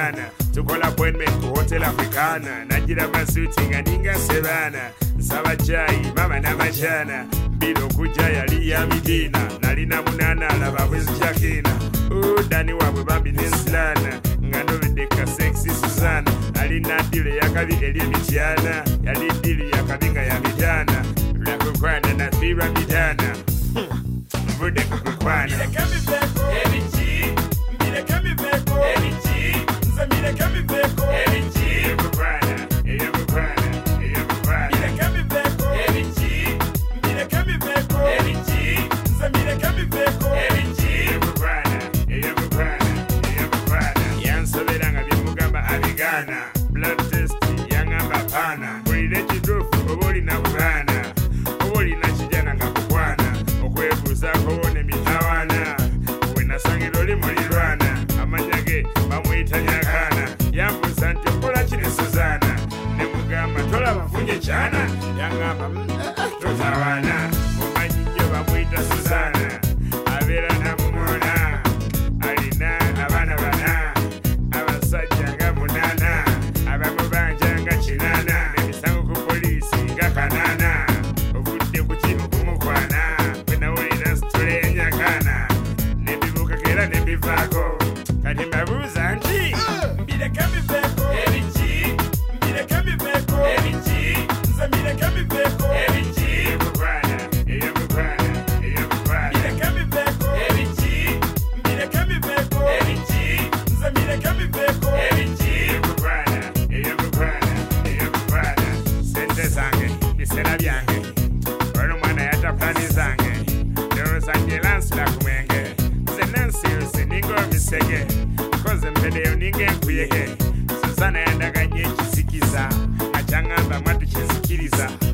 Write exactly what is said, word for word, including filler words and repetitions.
Ghana. Tukola appointment ku Hotel Africana. Najira masuti nga ninga sebana. Nsaba chai mama na machana. Bilo kuja yali ya midina. Nalina munana alaba bwezi chakina. Udani wabwe bambi nensilana. Ngano videka sexy Suzana. Alina dile ya kabi elie mitiana. Yali dili ya kabinga ya midana. Lakukwana na fira midana. Mvude kukwana. Mile kami veko Erichi. Mile kami veko Erichi. Nza mile kami veko Erichi. Kukwana. Eya kukwana. Eya kukwana. Mile kami veko Erichi. Mile kami veko Erichi. Nza mile kami veko Erichi. Kukwana. Eya kukwana. Eya kukwana. Yansoberanga byemugamba abigana. Blood test yangamba pana. Bulire kidufu oboli na bwana. Oboli na kijana ngakukwana. Okwebuzaako wone mitawana. Wenasangiro limulirwana. Amanyage bamuyita nyakana. Yambuza nti okola kiri Suzana. Nemugamba tolaba funye kyana. Yangamba totawana. Mumanyi nnyo bamuyita Suzana. Abeera namumona. Alina abaana bana. Abasajja nga munana. Abamu banja nga kinana. Emisango ku poliisi nga kanana. Obudde ku kimu kumukwana. Bwe nawulira situle enyakana. Nebibuuka era nebivaako. Kati mbabuuza nti Mile kami veko Erichi. Mile kami veko Erichi. Nza mile kami veko Erichi. kukwana. Eyo kukwana. Eyo kukwana. Mile kami veko Erichi. Mile kami veko Erichi. Nza mile kami veko Erichi. Kukwana. Eyo kukwana. Eyo kukwana. Sente zange bisera byange. Ono mwana yata plani zange. Ndowooza njelansira ku mwenge. Nze nansirusi ninga omisege. Koze mbedeyo ninga enkuyege. Suzana yandaganye ekisikiza. Akyangamba mwatu kizikiriza.